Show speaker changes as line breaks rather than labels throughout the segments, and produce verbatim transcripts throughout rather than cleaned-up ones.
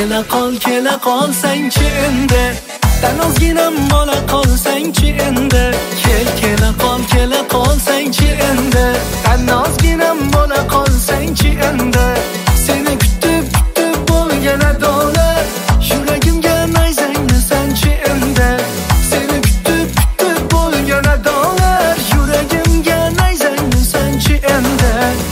kela qol, kela qolsang-chi endi, tan ozginam bola qolsang-chi endi. Kel, kela qol, kela qolsang-chi endi, tan ozginam bola qolsang-chi endi. Seni kutib, kutib bo'lgan adolar, yuragimga nayzangni sanchi endi. Seni kutib, kutib bo'lgan adolar, yuragimga nayzangni sanchi endi.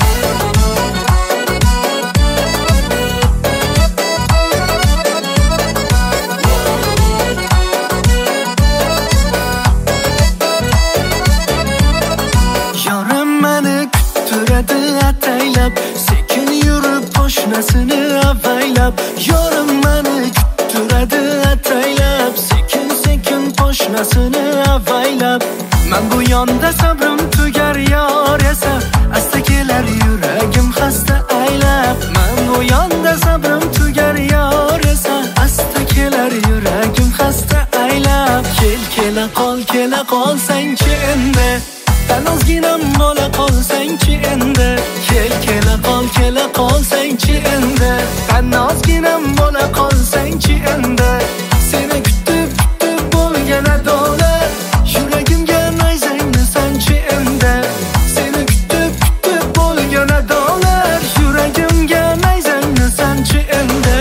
Ataylab, sekin yurib poshnasini avaylab. Yorim mani kuttiradi ataylab, sekin sekin poshnasini avaylab. Men bu yonda sabrim tugar yor esa, asta kelar yuragim xasta aylab. Men bu yonda sabrim tugar yor esa, asta kelar yuragim xasta aylab. Kel, kela qol, kela qolsang-chi endi, tan ozginam bola qolsang-chi endi. Kel, kela qol, kela qolsang-chi endi, tan ozginam bola qolsang-chi endi. Seni kutib, kutib bo'lgan adolar, yuragimga nayzangni sanchi endi. Seni kutib, kutib bo'lgan adolar, yuragimga nayzangni sanchi endi.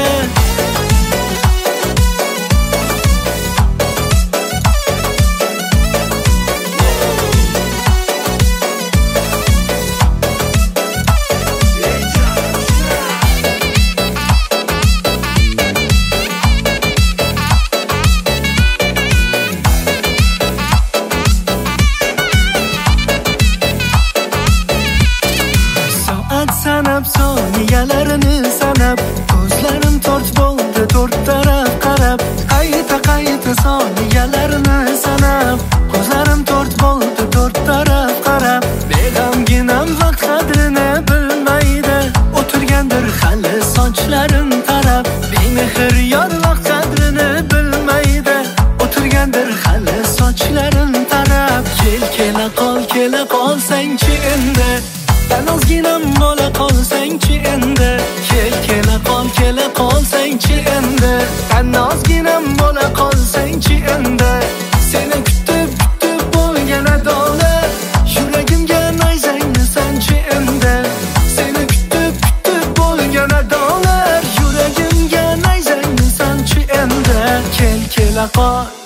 Sanab soniyalarini sanab, ko'zlarim tort bo'ldi to'rt taraf qarab. Qayta qayta soniyalarini sanab, ko'zlarim tort bo'ldi to'rt taraf qarab. Beg'amginam vaqt qadrini bilmaydi, o'tirgandir hali sochlarin tarab. Bemehr yor vaqt qadrini bilmaydi, o'tirgandir hali sochlarin tarab. Kel, kela qol, kela qolsang-chi endi, tan ozginam bola qolsang-chi endi. Kel, kela qol, kela qolsang-chi endi, tan ozginam bola qolsang-chi endi. Seni kutib, kutib bo'lgan adolar, yuragimga nayzangni sanchi endi. Seni kutib, kutib bo'lgan adolar, yuragimga nayzangni sanchi endi. Kel, kela qol.